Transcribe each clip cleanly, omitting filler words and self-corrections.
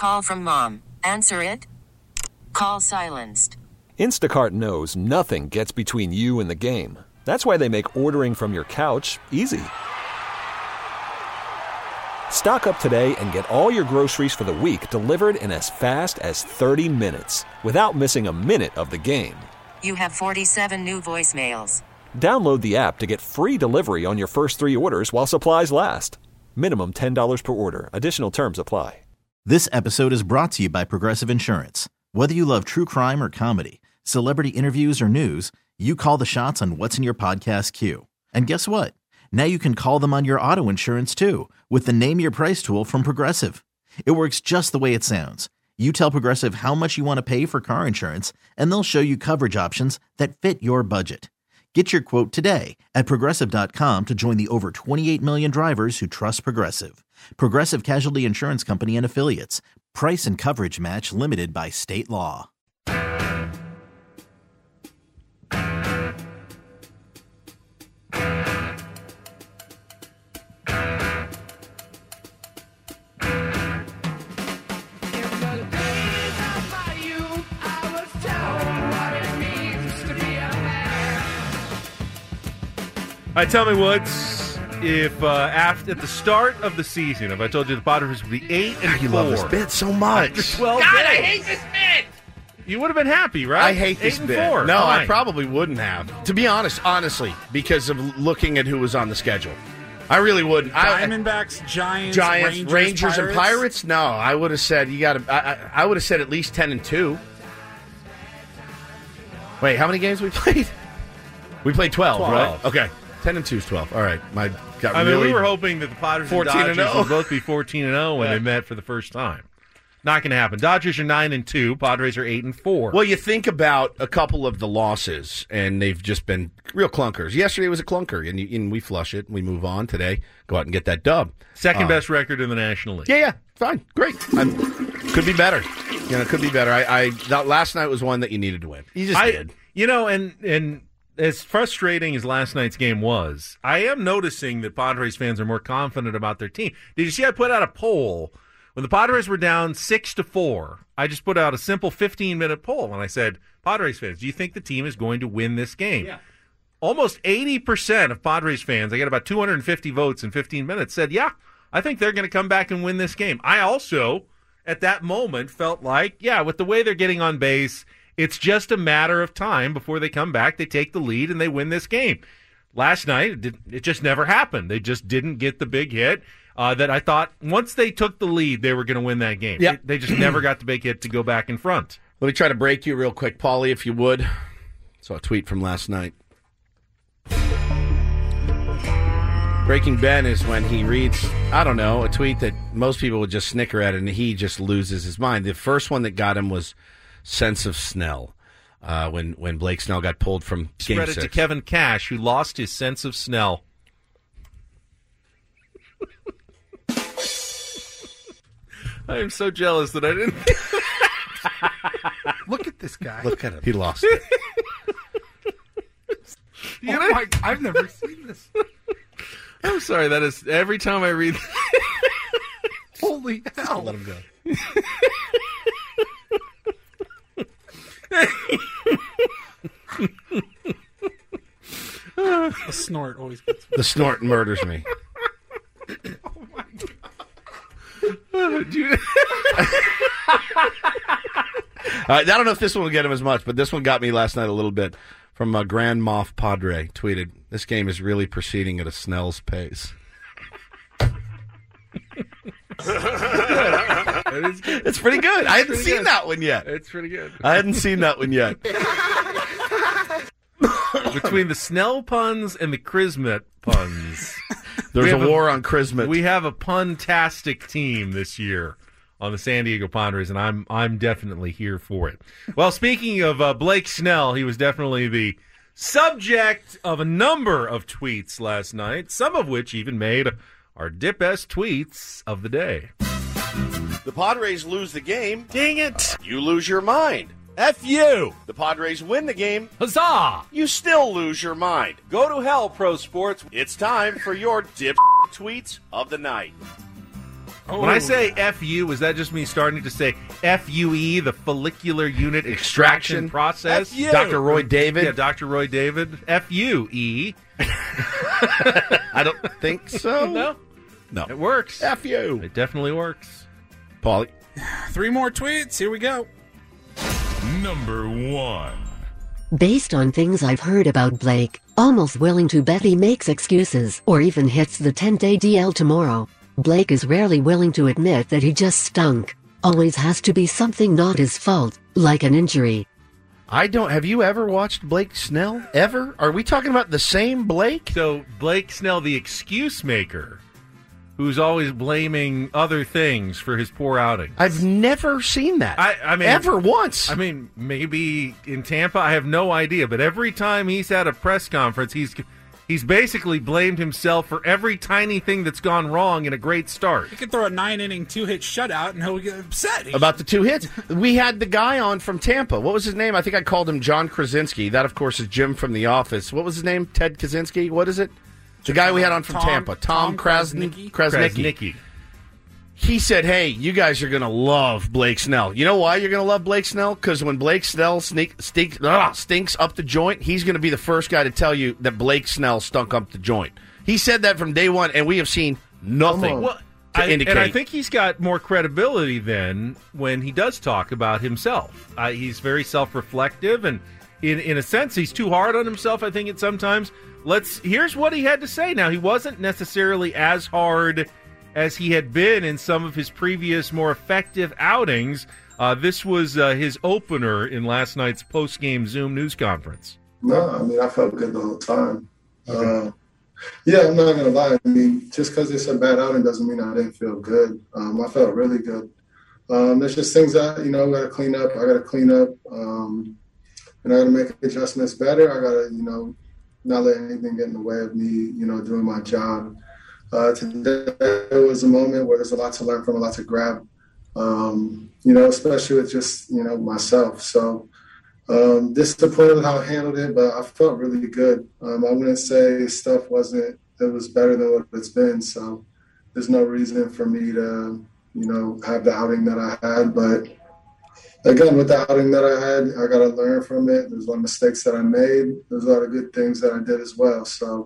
Call from mom. Answer it. Call silenced. Instacart knows nothing gets between you and the game. That's why they make ordering from your couch easy. Stock up today and get all your groceries for the week delivered in as fast as 30 minutes without missing a minute of the game. You have 47 new voicemails. Download the app to get free delivery on your first 3 orders while supplies last. Minimum $10 per order. Additional terms apply. This episode is brought to you by Progressive Insurance. Whether you love true crime or comedy, celebrity interviews or news, you call the shots on what's in your podcast queue. And guess what? Now you can call them on your auto insurance too with the Name Your Price tool from Progressive. It works just the way it sounds. You tell Progressive how much you want to pay for car insurance, and they'll show you coverage options that fit your budget. Get your quote today at Progressive.com to join the over 28 million drivers who trust Progressive. Progressive Casualty Insurance Company and Affiliates. Price and coverage match limited by state law. All right, tell me, Woods, if at the start of the season, if I told you the Padres would be 8-4. You love this bit so much. After 12 God, days, I hate this bit. You would have been happy, right? I hate this 8-4. bit. No, Fine. I probably wouldn't have. To be honestly, because of looking at who was on the schedule. I really wouldn't. Diamondbacks, Giants, Rangers, and Pirates? No, I would have said you got to. I would have said at least 10-2. Wait, how many games we played? We played 12, right? Okay. 10-2 is 12. All right. We were hoping that the Padres and Dodgers would both be 14-0 when they met for the first time. Not going to happen. Dodgers are 9-2. Padres are 8-4. Well, you think about a couple of the losses, and they've just been real clunkers. Yesterday was a clunker, and we flush it. We move on today. Go out and get that dub. Second best record in the National League. Yeah, fine, great. Could be better. Could be better. Last night was one that you needed to win. You just did. And as frustrating as last night's game was, I am noticing that Padres fans are more confident about their team. Did you see I put out a poll when the Padres were down 6-4? I just put out a simple 15-minute poll, and I said, Padres fans, do you think the team is going to win this game? Yeah. Almost 80% of Padres fans, I got about 250 votes in 15 minutes, said, yeah, I think they're going to come back and win this game. I also, at that moment, felt like, yeah, with the way they're getting on base, it's just a matter of time before they come back, they take the lead, and they win this game. Last night, it just never happened. They just didn't get the big hit that I thought once they took the lead, they were going to win that game. Yep. They just never got the big hit to go back in front. Let me try to break you real quick, Paulie, if you would. Saw a tweet from last night. Breaking Ben is when he reads, I don't know, a tweet that most people would just snicker at, and he just loses his mind. The first one that got him was Sense of Snell, when Blake Snell got pulled from Game 6. Credit to Kevin Cash, who lost his sense of Snell. I am so jealous that I didn't. Look at this guy. Look at him. He lost it. I've never seen this. I'm sorry. That is every time I read. Holy hell! Let him go. The snort always gets me. The snort murders me. Oh my God. I don't know if this one will get him as much, but this one got me last night a little bit. From Grand Moff Padre tweeted, "This game is really proceeding at a snail's pace." It's pretty good. I hadn't seen that one yet. It's pretty good. I hadn't seen that one yet. Between the Snell puns and the Christmas puns, there's a war on Christmas. We have a pun-tastic team this year on the San Diego Padres, and I'm definitely here for it. Well, speaking of Blake Snell, he was definitely the subject of a number of tweets last night, some of which even made our Dip-S tweets of the day. The Padres lose the game. Dang it! You lose your mind. F you! The Padres win the game. Huzzah! You still lose your mind. Go to hell, pro sports. It's time for your Dip tweets of the night. When I say FU, is that just me starting to say FUE, the follicular unit extraction process? FU. Dr. Roy David? Yeah, Dr. Roy David. FUE. I don't think so. No. It works. FU. It definitely works. Paulie. 3 more tweets. Here we go. Number 1. Based on things I've heard about Blake, almost willing to bet he makes excuses or even hits the 10-day DL tomorrow. Blake is rarely willing to admit that he just stunk. Always has to be something not his fault, like an injury. Have you ever watched Blake Snell? Ever? Are we talking about the same Blake? So, Blake Snell, the excuse maker, who's always blaming other things for his poor outings. I've never seen that. I mean, ever once. I mean, maybe in Tampa, I have no idea. But every time he's had a press conference, he's basically blamed himself for every tiny thing that's gone wrong in a great start. He could throw a 9-inning 2-hit shutout and he'll get upset. About the 2 hits. We had the guy on from Tampa. What was his name? I think I called him John Krasinski. That, of course, is Jim from The Office. What was his name? Ted Kaczynski? What is it? The guy we had on from Tampa. Tom Krasniqi. He said, hey, you guys are going to love Blake Snell. You know why you're going to love Blake Snell? Because when Blake Snell stinks up the joint, he's going to be the first guy to tell you that Blake Snell stunk up the joint. He said that from day one, and we have seen nothing to indicate. And I think he's got more credibility then when he does talk about himself. He's very self-reflective, and in a sense, he's too hard on himself, I think, at sometimes. Here's what he had to say. Now, he wasn't necessarily as hard as he had been in some of his previous more effective outings. This was his opener in last night's post-game Zoom news conference. No, I mean, I felt good the whole time. Yeah, I'm not going to lie. I mean, just because it's a bad outing doesn't mean I didn't feel good. I felt really good. There's just things that, I got to clean up. I got to clean up. And I got to make adjustments better. I got to, not let anything get in the way of me, doing my job. Today was a moment where there's a lot to learn from, a lot to grab, especially with just, myself. So disappointed with how I handled it, but I felt really good. I wouldn't say stuff it was better than what it's been. So there's no reason for me to, have the outing that I had. But again, with the outing that I had, I got to learn from it. There's a lot of mistakes that I made. There's a lot of good things that I did as well. So,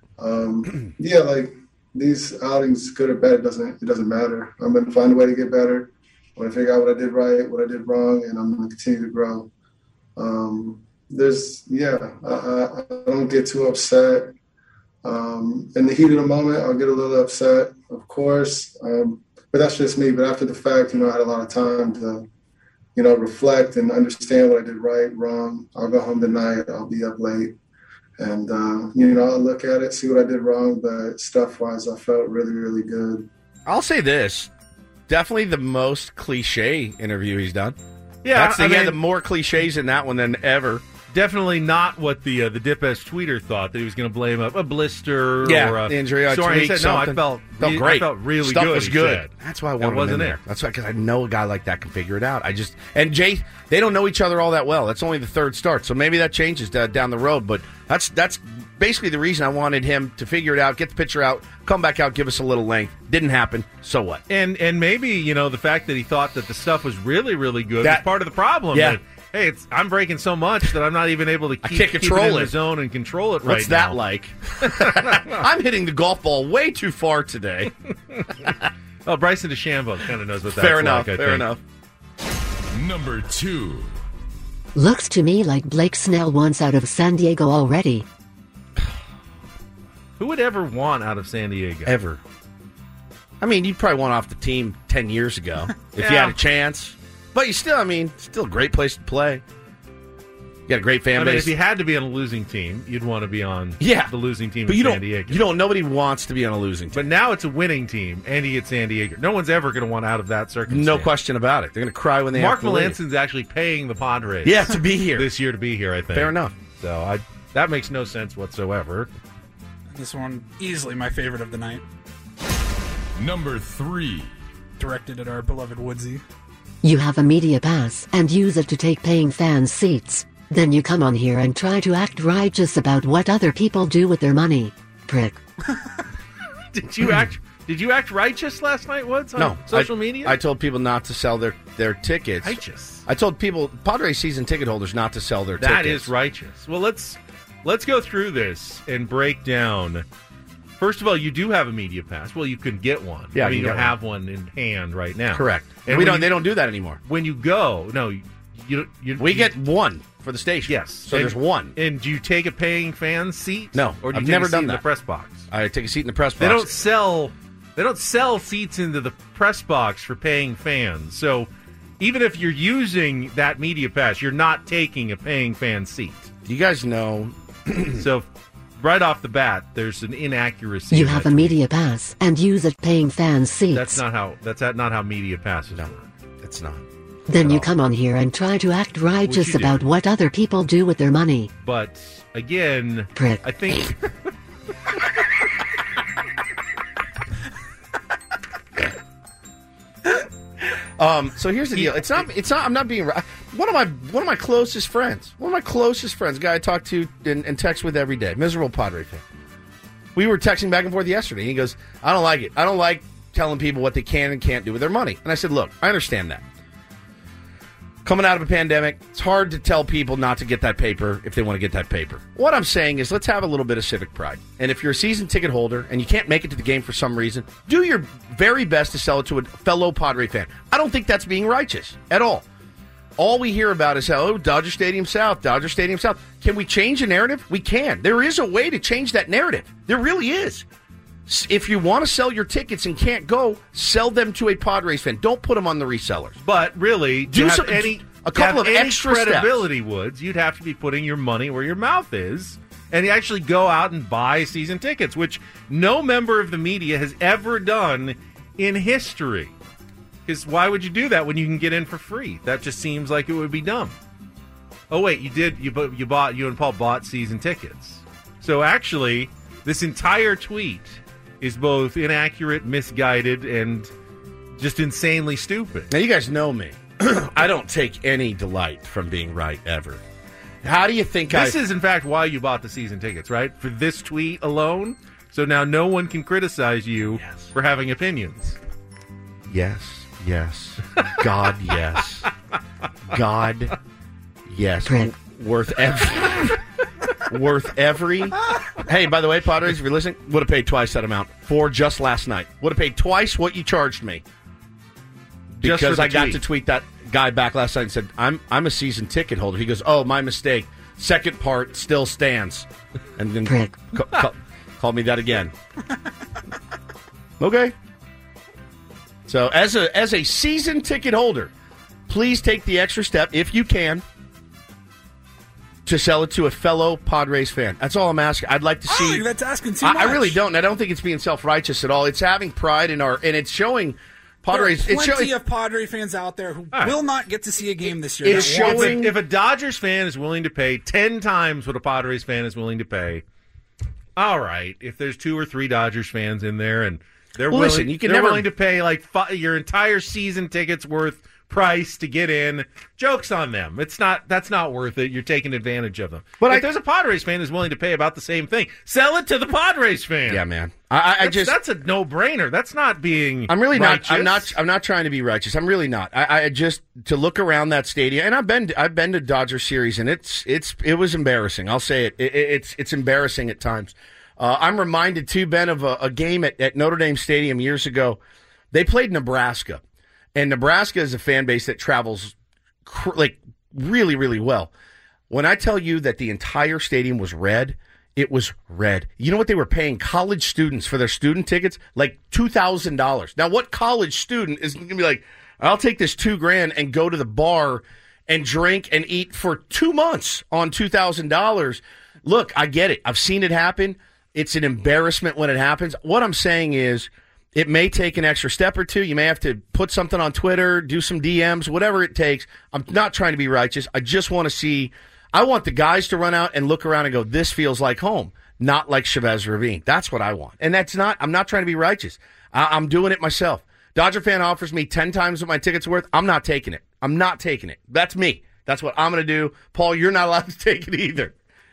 these outings, good or bad, it doesn't matter. I'm going to find a way to get better. I'm going to figure out what I did right, what I did wrong, and I'm going to continue to grow. I don't get too upset. In the heat of the moment, I'll get a little upset, of course. But that's just me. But after the fact, I had a lot of time to, reflect and understand what I did right, wrong. I'll go home tonight. I'll be up late. And, I'll look at it, see what I did wrong. But stuff-wise, I felt really, really good. I'll say this. Definitely the most cliche interview he's done. Yeah, he had more cliches in that one than ever. Definitely not what the Dip-S tweeter thought, that he was going to blame a blister or a injury. Sorry, he said, no, I felt great. I felt really Stuff good. Was good. Said. That's why I wanted wasn't him in there. That's why, because I know a guy like that can figure it out. And Jay, they don't know each other all that well. That's only the third start, so maybe that changes down the road. But that's basically the reason I wanted him to figure it out, get the pitcher out, come back out, give us a little length. Didn't happen. So what? And maybe the fact that he thought that the stuff was really, really good was part of the problem. Yeah. Hey, I'm breaking so much that I'm not even able to keep it in the zone and control it right now. What's that like? I'm hitting the golf ball way too far today. Well, Bryson DeChambeau kind of knows what that's fair enough, like, fair enough. Number 2. Looks to me like Blake Snell wants out of San Diego already. Who would ever want out of San Diego? Ever. I mean, you'd probably want off the team 10 years ago if you had a chance. But still a great place to play. You got a great fan base. If you had to be on a losing team, you'd want to be on the losing team in San Diego. Nobody wants to be on a losing team. But now it's a winning team, and he gets San Diego. No one's ever going to want out of that circumstance. No question about it. They're going to cry when they Mark have to leave. Melanson's actually paying the Padres. To be here. This year to be here, I think. Fair enough. So that makes no sense whatsoever. This one, easily my favorite of the night. Number 3. Directed at our beloved Woodsy. You have a media pass and use it to take paying fans' seats. Then you come on here and try to act righteous about what other people do with their money. Prick. Did you Did you act righteous last night, Woods, on No. social media? I told people not to sell their tickets. Righteous. I told people, Padres season ticket holders, not to sell their tickets. That is righteous. Well, let's go through this and break down. First of all, you do have a media pass. Well, you can get one. Yeah, I mean, you don't get have one in hand right now. Correct. And They don't do that anymore. When you go, no, we get one for the station. Yes. So there's one. And do you take a paying fan seat? No, or do you I've take never a seat done in that. the press box? I take a seat in the press box. They don't sell seats into the press box for paying fans. So even if you're using that media pass, you're not taking a paying fan seat. You guys know. So right off the bat, there's an inaccuracy. You in have that a tweet. media pass and use it paying fans seats. That's not how media passes work. It's not. Then you come on here and try to act righteous you do. about what other people do with their money. But again, Prick. I think So here's the deal. It's not. I'm not being. One of my closest friends. A guy I talk to and text with every day. Miserable Padre fan. We were texting back and forth yesterday. He goes, "I don't like it. I don't like telling people what they can and can't do with their money." And I said, "Look, I understand that. Coming out of a pandemic, it's hard to tell people not to get that paper if they want to get that paper. What I'm saying is let's have a little bit of civic pride. And if you're a season ticket holder and you can't make it to the game for some reason, do your very best to sell it to a fellow Padre fan. I don't think that's being righteous at all. All we hear about is how, Dodger Stadium South. Can we change the narrative? We can. There is a way to change that narrative. There really is. If you want to sell your tickets and can't go, sell them to a Padres fan. Don't put them on the resellers. But really, Do to have some- a couple of any extra steps. credibility, Woods, you'd have to be putting your money where your mouth is, and you actually go out and buy season tickets, which no member of the media has ever done in history. Because why would you do that when you can get in for free? That just seems like it would be dumb. Oh wait, you did. You and Paul bought season tickets. So actually, this entire tweet is both inaccurate, misguided, and just insanely stupid. Now, you guys know me. I don't take any delight from being right, ever. How do you think This is, in fact, why you bought the season tickets, right? For this tweet alone? So now no one can criticize you for having opinions. Yes. God, yes. God, yes. Prick. Worth every. Hey, by the way, Padres, if you're listening, would have paid twice that amount for just last night. Would have paid twice what you charged me. Just for Because the I got tweet. to tweet that guy back last night and said, I'm a season ticket holder. He goes, oh, my mistake. Second part still stands. And then Prick. called me that again. Okay. So as a season ticket holder, please take the extra step, if you can, to sell it to a fellow Padres fan. That's all I'm asking. I'd like to I see. don't think that's asking too much. I really don't. And I don't think it's being self-righteous at all. It's having pride in and it's showing Padres. There are plenty of Padre fans out there who will not get to see a game this year. It's that want showing- to. If a Dodgers fan is willing to pay 10 times what a Padres fan is willing to pay, all right. If there's 2 or 3 Dodgers fans in there and they're Well, willing, listen, you can they're never- willing to pay like your entire season tickets worth price to get in, joke's on them. That's not worth it. You're taking advantage of them. But if there's a Padres fan who's willing to pay about the same thing, sell it to the Padres fan. Yeah, man. That's a no-brainer. That's not being I'm really righteous. not. I'm not trying to be righteous. I'm really not. I just to look around that stadium, and I've been to Dodger series, and it was embarrassing. I'll say it. It's embarrassing at times. I'm reminded too, Ben, of a game at Notre Dame Stadium years ago. They played Nebraska, and Nebraska is a fan base that travels really, really well. When I tell you that the entire stadium was red. It was red. You know what they were paying college students for their student tickets? Like $2,000. Now, what college student is going to be like, I'll take this $2,000 and go to the bar and drink and eat for 2 months on $2,000? Look, I get it. I've seen it happen. It's an embarrassment when it happens. What I'm saying is it may take an extra step or two. You may have to put something on Twitter, do some DMs, whatever it takes. I'm not trying to be righteous. I just want to see. I want the guys to run out and look around and go, this feels like home, not like Chavez Ravine. That's what I want. And I'm not trying to be righteous. I'm doing it myself. Dodger fan offers me 10 times what my ticket's worth. I'm not taking it. I'm not taking it. That's me. That's what I'm going to do. Paul, you're not allowed to take it either.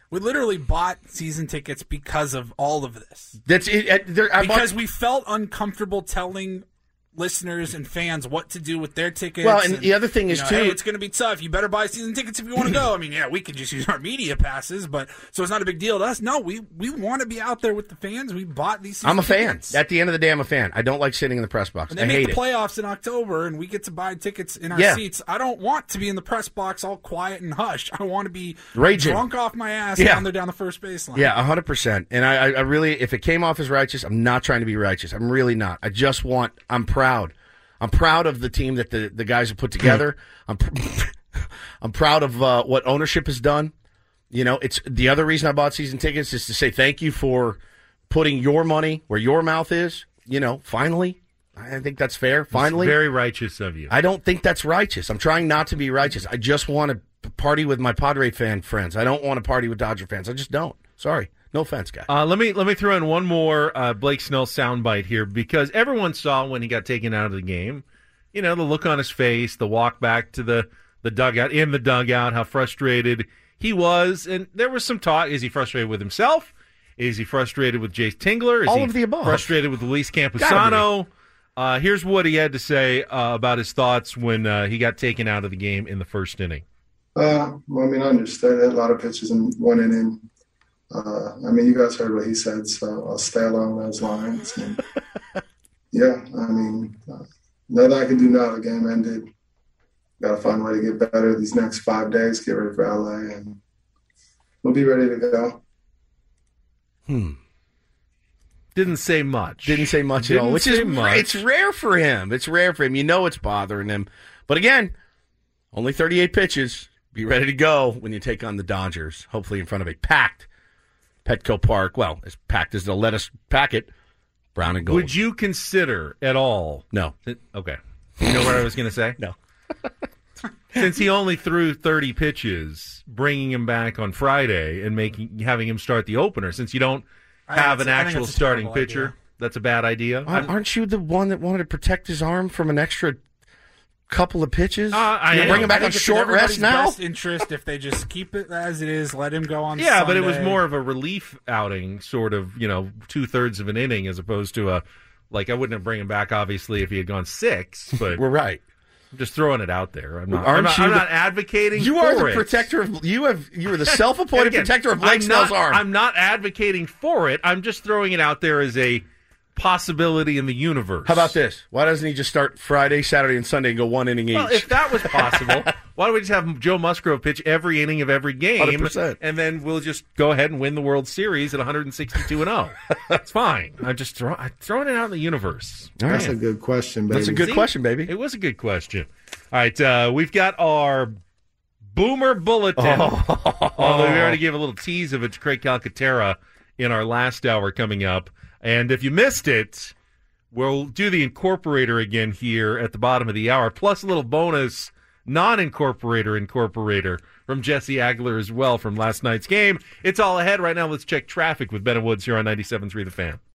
We literally bought season tickets because of all of this. That's it. Because we felt uncomfortable telling listeners and fans what to do with their tickets. Well, and the other thing is, too... Hey, it's going to be tough. You better buy season tickets if you want to go. I mean, yeah, we can just use our media passes, but so it's not a big deal to us. No, we want to be out there with the fans. We bought these season tickets. Fan. At the end of the day, I'm a fan. I don't like sitting in the press box. And they make the playoffs in October, and we get to buy tickets in our seats. I don't want to be in the press box all quiet and hushed. I want to be raging, drunk off my ass down there down the first baseline. Yeah, 100%. And I really, if it came off as righteous, I'm not trying to be righteous. I'm really not. I'm proud. I'm proud of the team that the guys have put together. I'm proud of what ownership has done. You know, it's the other reason I bought season tickets is to say thank you for putting your money where your mouth is. You know, finally, I think that's fair. Finally, it's very righteous of you. I don't think that's righteous. I'm trying not to be righteous. I just want to party with my Padre fan friends. I don't want to party with Dodger fans. I just don't. Sorry. No offense, guy. Let me throw in one more Blake Snell soundbite here, because everyone saw when he got taken out of the game, you know, the look on his face, the walk back to the dugout, how frustrated he was. And there was some talk. Is he frustrated with himself? Is he frustrated with Jace Tingler? Is all he of the above. Frustrated with Luis Campusano? Here's what he had to say about his thoughts when he got taken out of the game in the first inning. Well, I mean, I understood it. A lot of pitches in one inning. I mean, you guys heard what he said, so I'll stay along those lines. And, yeah, I mean, nothing I can do now. The game ended. Got to find a way to get better these next 5 days, get ready for LA, and we'll be ready to go. Didn't say much. At all, which is it's rare for him. You know it's bothering him. But again, only 38 pitches. Be ready to go when you take on the Dodgers, hopefully in front of a packed Petco Park. Well, as packed as they'll let us pack it. Brown and gold. Would you consider at all? No. Okay. You know what I was going to say? No. Since he only threw 30 pitches, bringing him back on Friday and having him start the opener, since you don't have an actual starting pitcher, idea. That's a bad idea. Aren't you the one that wanted to protect his arm from an extra couple of pitches? I bring him back on short rest now? Best interest if they just keep it as it is, let him go on Yeah, Sunday. But it was more of a relief outing, sort of, 2/3 of an inning, as opposed to I wouldn't have bring him back, obviously, if he had gone 6. But we're right. I'm just throwing it out there. I'm not advocating you for are the it. protector of you are the self-appointed protector of Blake Snell's arm. I'm not advocating for it. I'm just throwing it out there as a possibility in the universe. How about this? Why doesn't he just start Friday, Saturday, and Sunday and go 1 inning each? Well, if that was possible, why don't we just have Joe Musgrove pitch every inning of every game, 100%. And then we'll just go ahead and win the World Series at 162-0. That's fine. I'm just throwing it out in the universe. That's a good question, baby. That's a good question, baby. It was a good question. All right, we've got our Boomer Bulletin. Although we already gave a little tease of it to Craig Calcaterra in our last hour coming up. And if you missed it, we'll do the incorporator again here at the bottom of the hour, plus a little bonus non-incorporator from Jesse Agler as well from last night's game. It's all ahead right now. Let's check traffic with Ben and Woods here on 97.3 The Fan.